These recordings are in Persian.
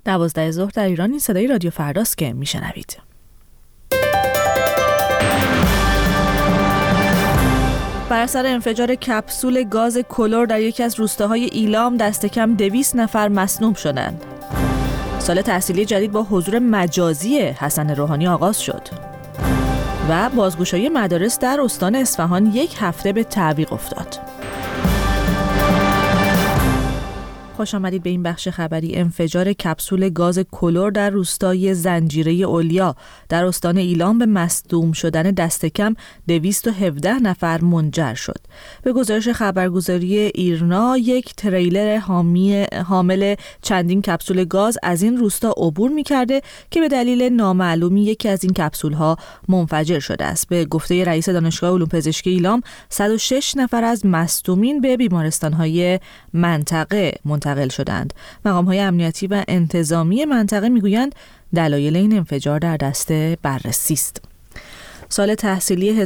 12 ظهر در ایران. این صدای رادیو فرداست که میشنوید. بر اثر انفجار کپسول گاز کلور در یکی از روستاهای ایلام دست کم 200 نفر مسموم شدند. سال تحصیلی جدید با حضور مجازی حسن روحانی آغاز شد و بازگشایی مدارس در استان اصفهان 1 هفته به تعویق افتاد. خوش آمدید به این بخش خبری. انفجار کپسول گاز کلور در روستای زنجیره اولیا در استان ایلام به مصدوم شدن دست کم 217 نفر منجر شد. به گزارش خبرگزاری ایرنا، یک تریلر حامل چندین کپسول گاز از این روستا عبور می‌کرده که به دلیل نامعلومی یکی از این کپسول‌ها منفجر شده است. به گفته رئیس دانشگاه علوم پزشکی ایلام، 106 نفر از مصدومین به بیمارستان‌های منطقه منتقل شدند. مقام‌های امنیتی و انتظامی منطقه میگویند دلایل این انفجار در دست بررسی است. سال تحصیلی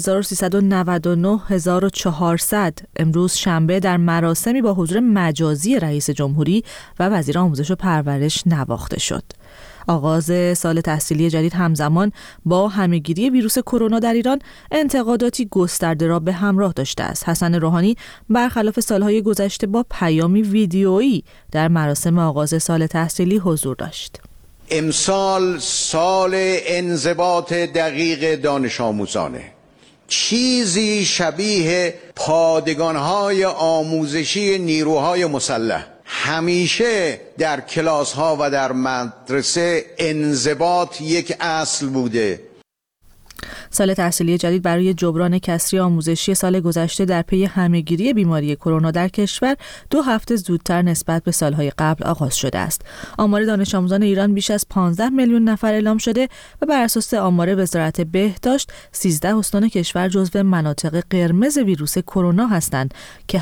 1399-1400 امروز شنبه در مراسمی با حضور مجازی رئیس جمهوری و وزیر آموزش و پرورش نواخته شد. آغاز سال تحصیلی جدید همزمان با همه‌گیری ویروس کرونا در ایران انتقاداتی گسترده را به همراه داشته است. حسن روحانی برخلاف سالهای گذشته با پیامی ویدیویی در مراسم آغاز سال تحصیلی حضور داشت. امسال سال انضباط دقیق دانش آموزانه. چیزی شبیه پادگان‌های آموزشی نیروهای مسلح. همیشه در کلاس ها و در مدرسه انضباط یک اصل بوده. سال تحصیلی جدید برای جبران کسری آموزشی سال گذشته در پی همه‌گیری بیماری کرونا در کشور 2 هفته زودتر نسبت به سالهای قبل آغاز شده است. آمار دانش آموزان ایران بیش از 15 میلیون نفر اعلام شده و بر اساس آمار وزارت بهداشت 13 استان کشور جزو مناطق قرمز ویروس کرونا هستند که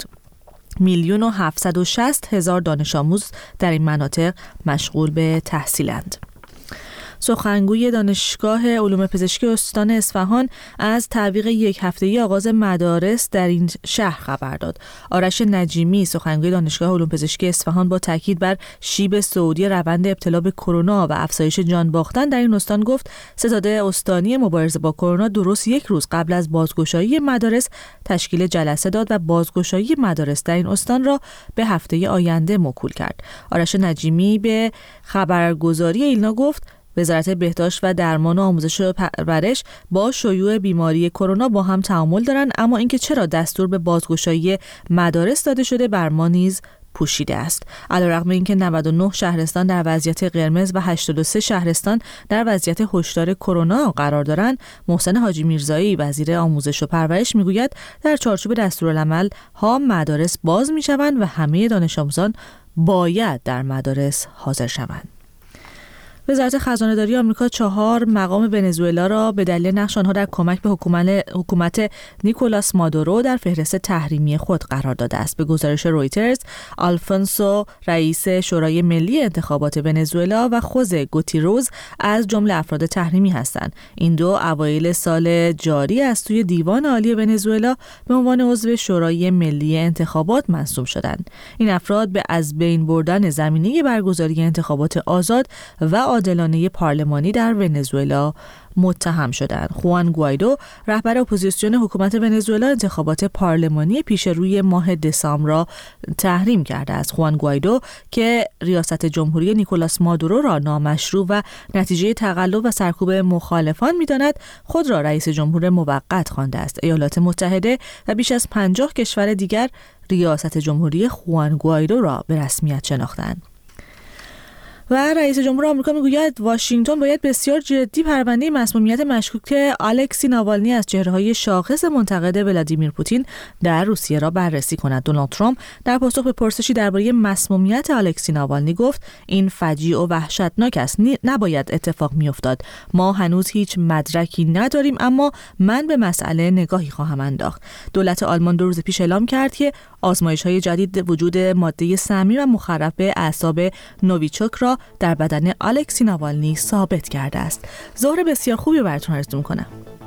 7,760,000 دانش آموز در این مناطق مشغول به تحصیلند. سخنگوی دانشگاه علوم پزشکی استان اصفهان از تعویق 1 هفته‌ای آغاز مدارس در این شهر خبر داد. آرش نجیمی، سخنگوی دانشگاه علوم پزشکی اصفهان، با تاکید بر شیب صعودی روند ابتلا به کرونا و افزایش جان باختن در این استان گفت ستاد استانی مبارزه با کرونا درست 1 روز قبل از بازگشایی مدارس تشکیل جلسه داد و بازگشایی مدارس در این استان را به هفته آینده موکول کرد. آرش نجیمی به خبرگزاری ایلنا گفت وزارت بهداشت و درمان و آموزش و پرورش با شیوع بیماری کرونا با هم تعامل دارند، اما اینکه چرا دستور به بازگشایی مدارس داده شده بر ما نیز پوشیده است. علیرغم اینکه 99 شهرستان در وضعیت قرمز و 83 شهرستان در وضعیت هشدار کرونا قرار دارند، محسن حاجی میرزایی وزیر آموزش و پرورش میگوید در چارچوب دستورالعمل ها مدارس باز میشوند و همه دانش آموزان باید در مدارس حاضر شوند. وزارت خزانه‌داری آمریکا 4 مقام ونزوئلا را به دلیل نقش آنها در کمک به حکومت نیکولاس مادورو در فهرست تحریمی خود قرار داده است. به گزارش رویترز، آلفونسو رئیس شورای ملی انتخابات ونزوئلا و خوزه گوتیروز از جمله افراد تحریمی هستند. این دو اوایل سال جاری از سوی دیوان عالی ونزوئلا به عنوان عضو شورای ملی انتخابات منصوب شدند. این افراد به از بین بردن زمینه برگزاری انتخابات آزاد و عادلانه پارلمانی در ونزوئلا متهم شدند. خوان گوایدو رهبر اپوزیسیون حکومت ونزوئلا انتخابات پارلمانی پیش روی ماه دسامبر را تحریم کرده است. خوان گوایدو که ریاست جمهوری نیکولاس مادورو را نامشروع و نتیجه تقلب و سرکوب مخالفان می‌داند، خود را رئیس جمهور موقت خوانده است. ایالات متحده و بیش از 50 کشور دیگر ریاست جمهوری خوان گوایدو را به رسمیت شناختند. و رئیس جمهور آمریکا میگوید واشنگتن باید بسیار جدی پرونده مسمومیت مشکوک الکسی ناوالنی از چهره‌های شاخص منتقد ولادیمیر پوتین در روسیه را بررسی کند. دونالد ترامپ در پاسخ به پرسشی درباره مسمومیت الکسی ناوالنی گفت این فجیع و وحشتناک است، نباید اتفاق میافتاد. ما هنوز هیچ مدرکی نداریم، اما من به مسئله نگاهی خواهم انداخت. دولت آلمان 2 روز پیش اعلام کرد که آزمایش‌های جدید وجود ماده سمی و مخرب به اعصاب نوویچوک را در بدن الکسی ناوالنی ثابت کرده است. ظهر بسیار خوبی براتون آرزو می‌کنم.